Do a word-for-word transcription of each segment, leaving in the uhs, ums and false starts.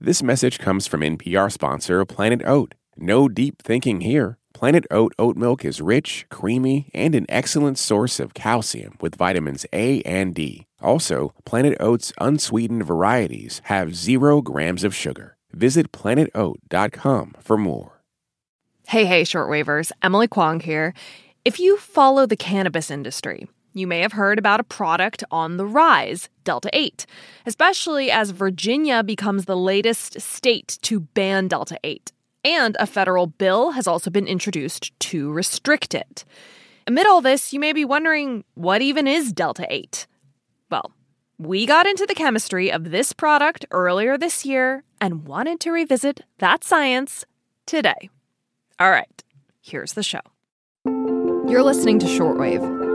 This message comes from N P R sponsor Planet Oat. No deep thinking here. Planet Oat oat milk is rich, creamy, and an excellent source of calcium with vitamins A and D. Also, Planet Oat's unsweetened varieties have zero grams of sugar. Visit planet oat dot com for more. Hey, hey, shortwavers. Emily Kwong here. If you follow the cannabis industry, you may have heard about a product on the rise, Delta eight, especially as Virginia becomes the latest state to ban Delta eight. And a federal bill has also been introduced to restrict it. Amid all this, you may be wondering, what even is Delta eight? Well, we got into the chemistry of this product earlier this year and wanted to revisit that science today. All right, here's the show. You're listening to Shortwave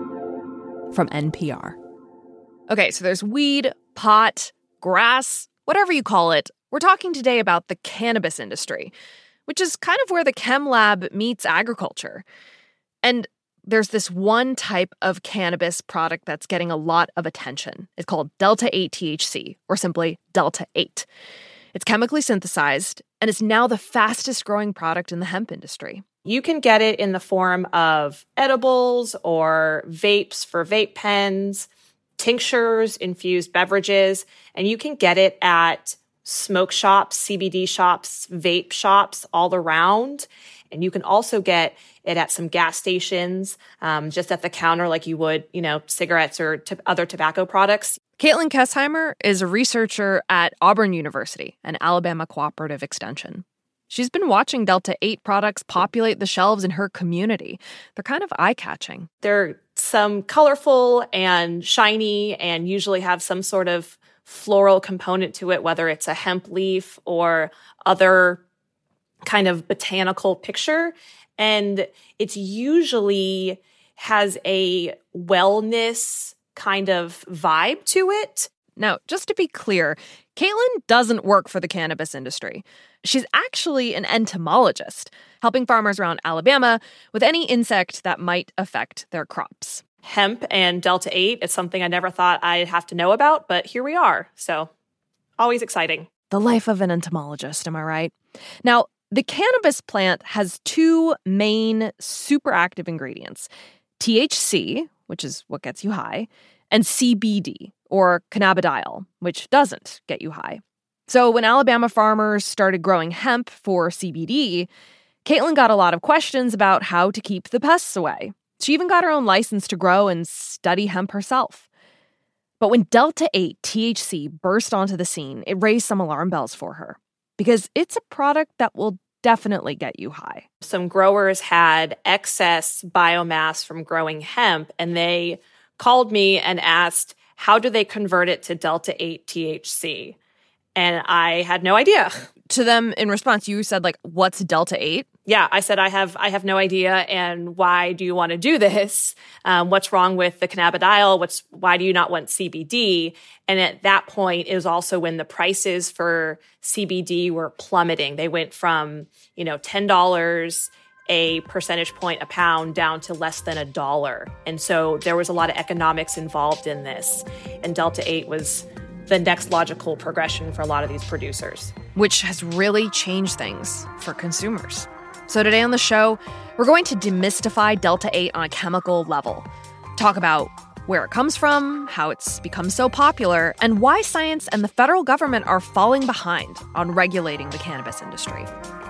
from N P R. Okay, so there's weed, pot, grass, whatever you call it. We're talking today about the cannabis industry, which is kind of where the chem lab meets agriculture. And there's this one type of cannabis product that's getting a lot of attention. It's called Delta eight T H C, or simply Delta eight. It's chemically synthesized, and it's now the fastest growing product in the hemp industry. You can get it in the form of edibles or vapes for vape pens, tinctures, infused beverages, and you can get it at smoke shops, C B D shops, vape shops all around. And you can also get it at some gas stations, um, just at the counter like you would, you know, cigarettes or t- other tobacco products. Caitlin Kessheimer is a researcher at Auburn University and Alabama Cooperative Extension. She's been watching Delta eight products populate the shelves in her community. They're kind of eye-catching. They're some colorful and shiny and usually have some sort of floral component to it, whether it's a hemp leaf or other kind of botanical picture. And it's usually has a wellness kind of vibe to it. Now, just to be clear, Caitlin doesn't work for the cannabis industry. She's actually an entomologist, helping farmers around Alabama with any insect that might affect their crops. Hemp and Delta eight, it's something I never thought I'd have to know about, but here we are. So, always exciting. The life of an entomologist, am I right? Now, the cannabis plant has two main super active ingredients, T H C, which is what gets you high, and C B D, or cannabidiol, which doesn't get you high. So when Alabama farmers started growing hemp for C B D, Caitlin got a lot of questions about how to keep the pests away. She even got her own license to grow and study hemp herself. But when Delta eight T H C burst onto the scene, it raised some alarm bells for her, because it's a product that will definitely get you high. Some growers had excess biomass from growing hemp, and they called me and asked, how do they convert it to Delta eight T H C? And I had no idea. To them, in response, you said, like, what's Delta eight? Yeah, I said, I have I have no idea, and why do you want to do this? Um, what's wrong with the cannabidiol? What's why do you not want C B D? And at that point is also when the prices for C B D were plummeting. They went from, you know, ten dollars a percentage point a pound down to less than a dollar. And so there was a lot of economics involved in this. And Delta eight was the next logical progression for a lot of these producers. Which has really changed things for consumers. So today on the show, we're going to demystify Delta eight on a chemical level. Talk about where it comes from, how it's become so popular, and why science and the federal government are falling behind on regulating the cannabis industry.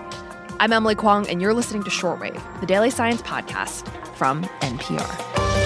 I'm Emily Kwong, and you're listening to Shortwave, the daily science podcast from N P R.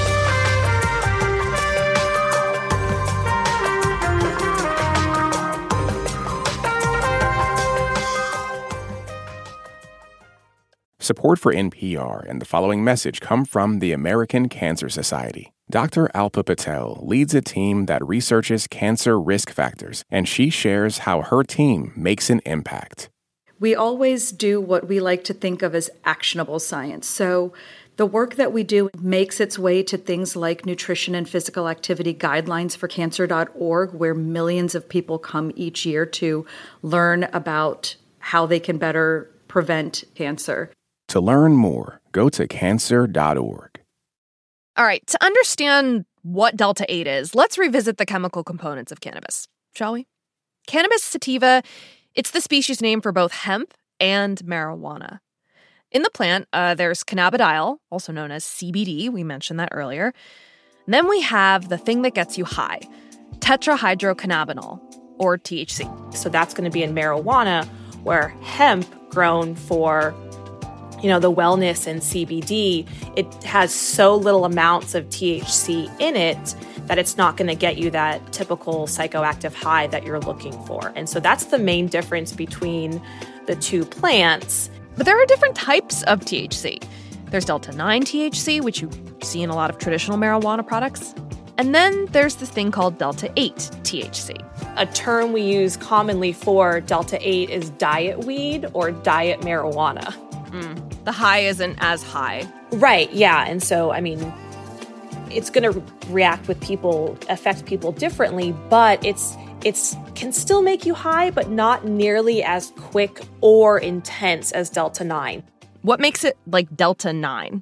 Support for N P R and the following message come from the American Cancer Society. Doctor Alpa Patel leads a team that researches cancer risk factors, and she shares how her team makes an impact. We always do what we like to think of as actionable science. So the work that we do makes its way to things like nutrition and physical activity guidelines for cancer dot org, where millions of people come each year to learn about how they can better prevent cancer. To learn more, go to cancer dot org. All right, to understand what Delta eight is, let's revisit the chemical components of cannabis, shall we? Cannabis sativa It's the species name for both hemp and marijuana. In the plant, uh, there's cannabidiol, also known as C B D. We mentioned that earlier. And then we have the thing that gets you high, tetrahydrocannabinol, or T H C. So that's going to be in marijuana, where hemp grown for, you know, the wellness and C B D, it has so little amounts of T H C in it that it's not going to get you that typical psychoactive high that you're looking for. And so that's the main difference between the two plants. But there are different types of T H C. There's delta nine T H C, which you see in a lot of traditional marijuana products. And then there's this thing called delta eight T H C. A term we use commonly for delta eight is diet weed or diet marijuana. Mm. The high isn't as high. Right, yeah. And so, I mean, it's going to react with people, affect people differently, but it's it's can still make you high, but not nearly as quick or intense as delta nine. What makes it like delta nine?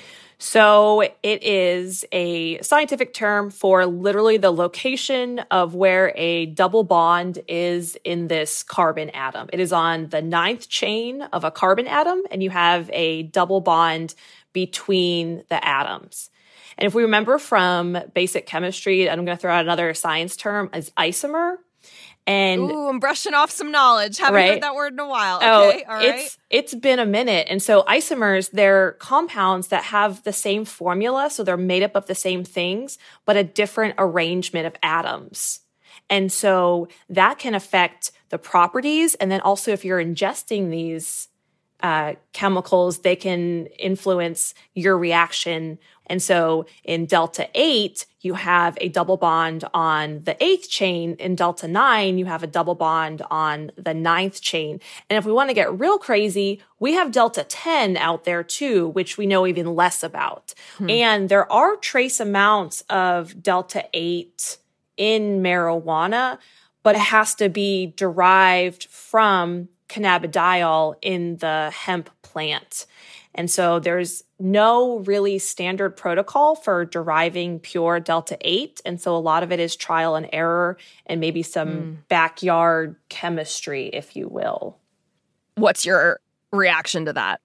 So it is a scientific term for literally the location of where a double bond is in this carbon atom. It is on the ninth chain of a carbon atom, and you have a double bond between the atoms. And if we remember from basic chemistry, I'm going to throw out another science term, is isomer. And ooh, I'm brushing off some knowledge. Haven't right? heard that word in a while. Okay, oh, all right. It's, it's been a minute. And so isomers, they're compounds that have the same formula. So they're made up of the same things, but a different arrangement of atoms. And so that can affect the properties. And then also if you're ingesting these uh, chemicals, they can influence your reaction. And so in delta eight, you have a double bond on the eighth chain. In delta nine, you have a double bond on the ninth chain. And if we want to get real crazy, we have delta ten out there too, which we know even less about. Hmm. And there are trace amounts of delta eight in marijuana, but it has to be derived from cannabidiol in the hemp plant. And so there's no really standard protocol for deriving pure delta eight. And so a lot of it is trial and error and maybe some mm. backyard chemistry, if you will. What's your reaction to that?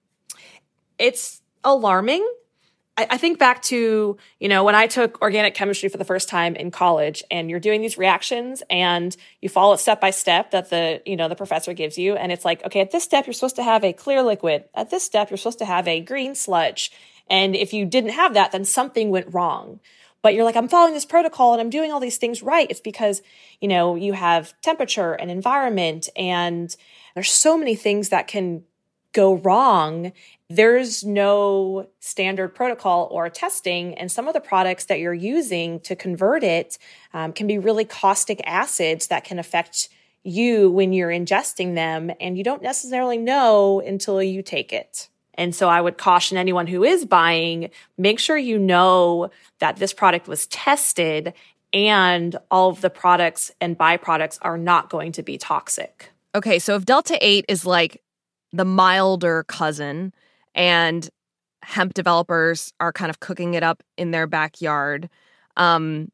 It's alarming. I, I think back to, you know, when I took organic chemistry for the first time in college, and you're doing these reactions and you follow it step by step that the, you know, the professor gives you. And it's like, okay, at this step, you're supposed to have a clear liquid. At this step, you're supposed to have a green sludge. And if you didn't have that, then something went wrong. But you're like, I'm following this protocol and I'm doing all these things right. It's because, you know, you have temperature and environment, and there's so many things that can go wrong. There's no standard protocol or testing, and some of the products that you're using to convert it um, can be really caustic acids that can affect you when you're ingesting them, and you don't necessarily know until you take it. And so I would caution anyone who is buying, make sure you know that this product was tested and all of the products and byproducts are not going to be toxic. Okay, so if delta eight is like the milder cousin, and hemp developers are kind of cooking it up in their backyard, Um,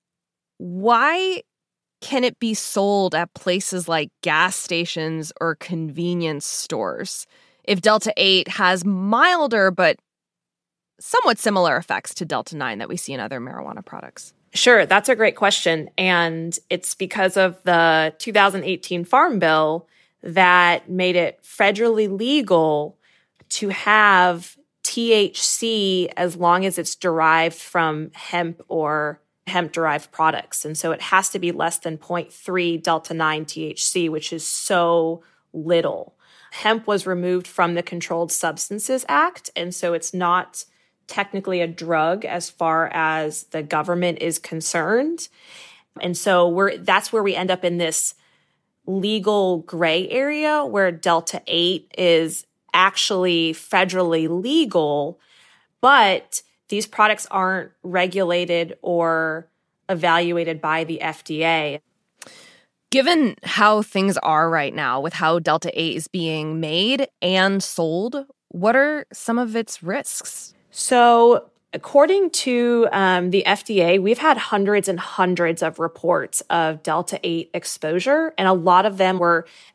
why can it be sold at places like gas stations or convenience stores if delta eight has milder but somewhat similar effects to delta nine that we see in other marijuana products? Sure, that's a great question. And it's because of the two thousand eighteen Farm Bill that made it federally legal to have T H C as long as it's derived from hemp or hemp-derived products. And so it has to be less than zero point three delta nine T H C, which is so little. Hemp was removed from the Controlled Substances Act, and so it's not technically a drug as far as the government is concerned. And so we're that's where we end up in this legal gray area where delta eight is actually federally legal, but these products aren't regulated or evaluated by the F D A. Given how things are right now with how delta eight is being made and sold, what are some of its risks? So according to um, the F D A, we've had hundreds and hundreds of reports of delta eight exposure, and a lot of them were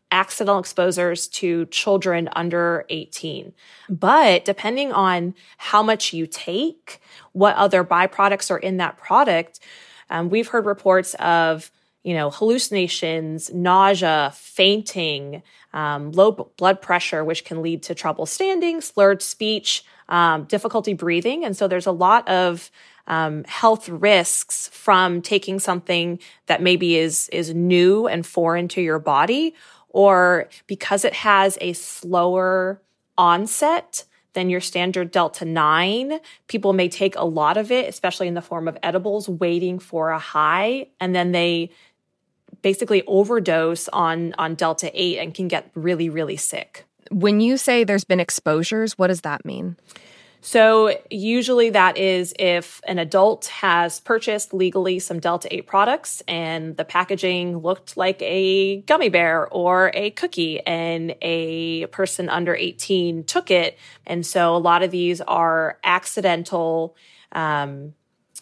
accidental exposures to children under eighteen. But depending on how much you take, what other byproducts are in that product, um, we've heard reports of, you know, hallucinations, nausea, fainting, um, low b- blood pressure, which can lead to trouble standing, slurred speech, um, difficulty breathing. And so there's a lot of um, health risks from taking something that maybe is, is new and foreign to your body, or because it has a slower onset than your standard Delta nine, people may take a lot of it, especially in the form of edibles, waiting for a high, and then they basically overdose on, on Delta eight and can get really, really sick. When you say there's been exposures, what does that mean? So usually that is if an adult has purchased legally some Delta eight products and the packaging looked like a gummy bear or a cookie and a person under eighteen took it. And so a lot of these are accidental um,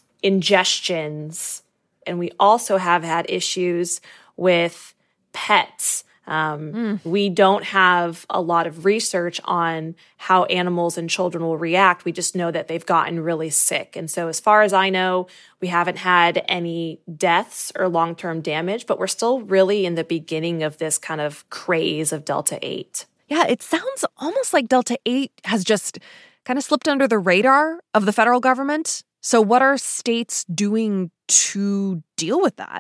ingestions. And we also have had issues with pets. Um, mm. We don't have a lot of research on how animals and children will react. We just know that they've gotten really sick. And so as far as I know, we haven't had any deaths or long-term damage, but we're still really in the beginning of this kind of craze of Delta eight. Yeah, it sounds almost like Delta eight has just kind of slipped under the radar of the federal government. So what are states doing to deal with that?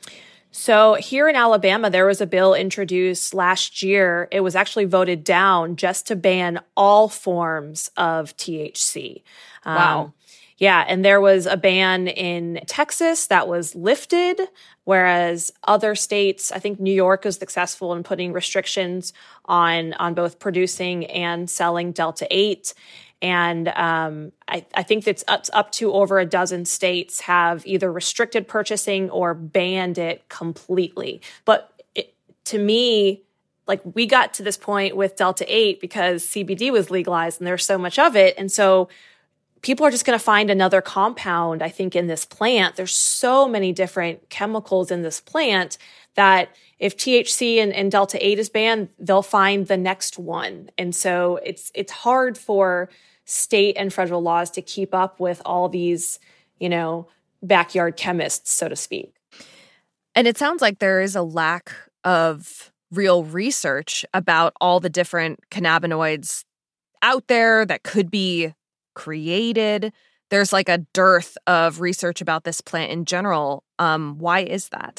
So here in Alabama, there was a bill introduced last year. It was actually voted down just to ban all forms of T H C. Wow. Um, yeah, and there was a ban in Texas that was lifted, whereas other states, I think New York was successful in putting restrictions on, on both producing and selling Delta eight. And um, I, I think that's up, up to over a dozen states have either restricted purchasing or banned it completely. But it, to me, like we got to this point with Delta eight because C B D was legalized and there's so much of it. And so people are just going to find another compound, I think, in this plant. There's so many different chemicals in this plant that if T H C and, and Delta eight is banned, they'll find the next one. And so it's it's hard for state and federal laws to keep up with all these, you know, backyard chemists, so to speak. And it sounds like there is a lack of real research about all the different cannabinoids out there that could be created. There's like a dearth of research about this plant in general. Um, why is that?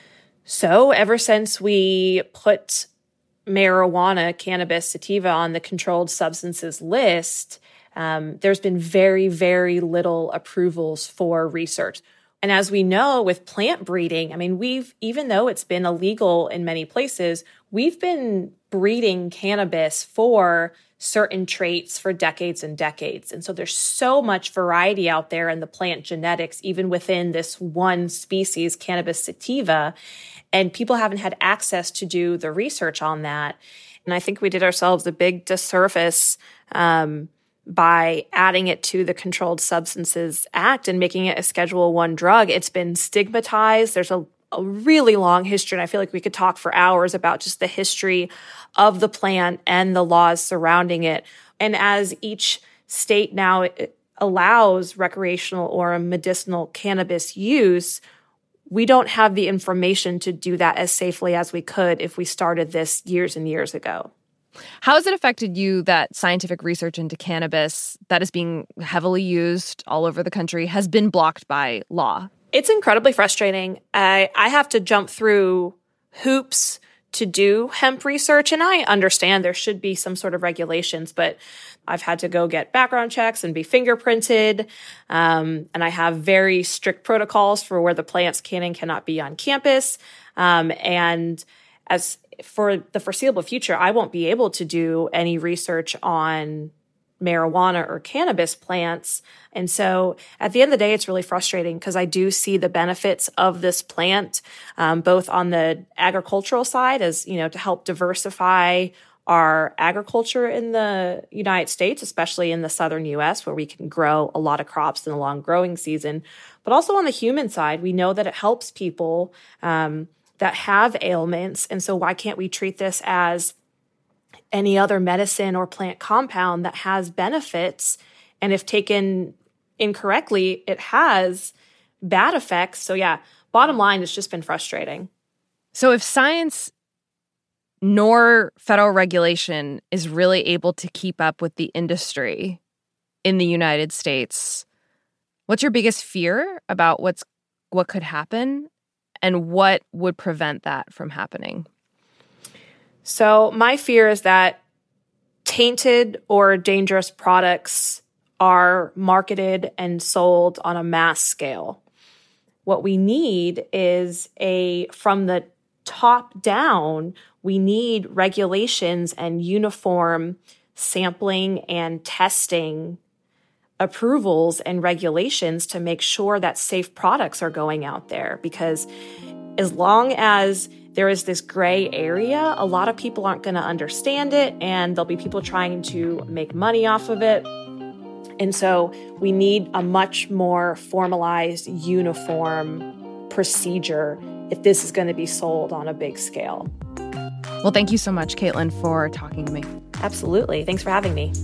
So ever since we put marijuana, cannabis, sativa on the controlled substances list, um, there's been very, very little approvals for research. And as we know with plant breeding, I mean, we've, even though it's been illegal in many places, we've been breeding cannabis for certain traits for decades and decades. And so there's so much variety out there in the plant genetics, even within this one species, cannabis sativa. And people haven't had access to do the research on that. And I think we did ourselves a big disservice um, by adding it to the Controlled Substances Act and making it a Schedule One drug. It's been stigmatized. There's a, a really long history, and I feel like we could talk for hours about just the history of the plant and the laws surrounding it. And as each state now allows recreational or medicinal cannabis use, we don't have the information to do that as safely as we could if we started this years and years ago. How has it affected you that scientific research into cannabis that is being heavily used all over the country has been blocked by law? It's incredibly frustrating. I, I have to jump through hoops to do hemp research, and I understand there should be some sort of regulations, but I've had to go get background checks and be fingerprinted, um, and I have very strict protocols for where the plants can and cannot be on campus. Um, and as for the foreseeable future, I won't be able to do any research on marijuana or cannabis plants. And so at the end of the day, it's really frustrating because I do see the benefits of this plant, um, both on the agricultural side as, you know, to help diversify our agriculture in the United States, especially in the southern U S, where we can grow a lot of crops in a long growing season. But also on the human side, we know that it helps people um, that have ailments. And so why can't we treat this as any other medicine or plant compound that has benefits? And if taken incorrectly, it has bad effects. So yeah, bottom line, it's just been frustrating. So if science nor federal regulation is really able to keep up with the industry in the United States, what's your biggest fear about what's what could happen, and what would prevent that from happening? So my fear is that tainted or dangerous products are marketed and sold on a mass scale. What we need is a, from the top down, we need regulations and uniform sampling and testing approvals and regulations to make sure that safe products are going out there. Because as long as there is this gray area, a lot of people aren't going to understand it, and there'll be people trying to make money off of it. And so we need a much more formalized, uniform procedure if this is going to be sold on a big scale. Well, thank you so much, Caitlin, for talking to me. Absolutely. Thanks for having me.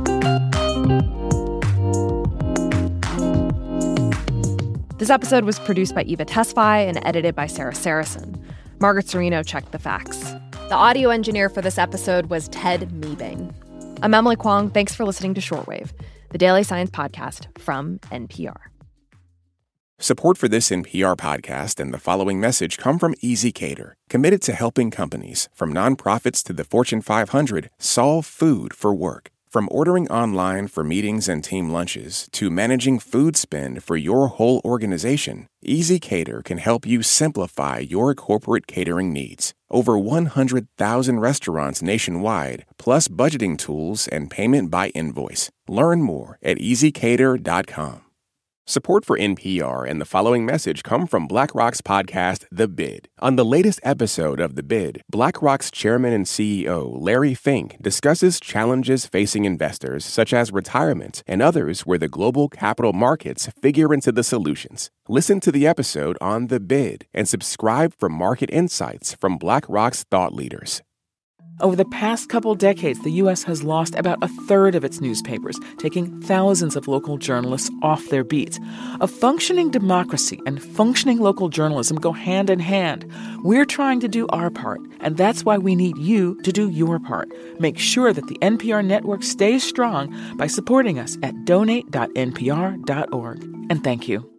This episode was produced by Eva Tesfaye and edited by Sarah Saracen. Margaret Serino checked the facts. The audio engineer for this episode was Ted Meebane. I'm Emily Kwong. Thanks for listening to Shortwave, the daily science podcast from N P R. Support for this N P R podcast and the following message come from ezCater, committed to helping companies, from nonprofits to the Fortune five hundred, solve food for work. From ordering online for meetings and team lunches to managing food spend for your whole organization, ezCater can help you simplify your corporate catering needs. Over one hundred thousand restaurants nationwide, plus budgeting tools and payment by invoice. Learn more at easy cater dot com. Support for N P R and the following message come from BlackRock's podcast, The Bid. On the latest episode of The Bid, BlackRock's chairman and C E O, Larry Fink, discusses challenges facing investors such as retirement and others where the global capital markets figure into the solutions. Listen to the episode on The Bid and subscribe for market insights from BlackRock's thought leaders. Over the past couple decades, the U S has lost about a third of its newspapers, taking thousands of local journalists off their beats. A functioning democracy and functioning local journalism go hand in hand. We're trying to do our part, and that's why we need you to do your part. Make sure that the N P R network stays strong by supporting us at donate dot n p r dot org. And thank you.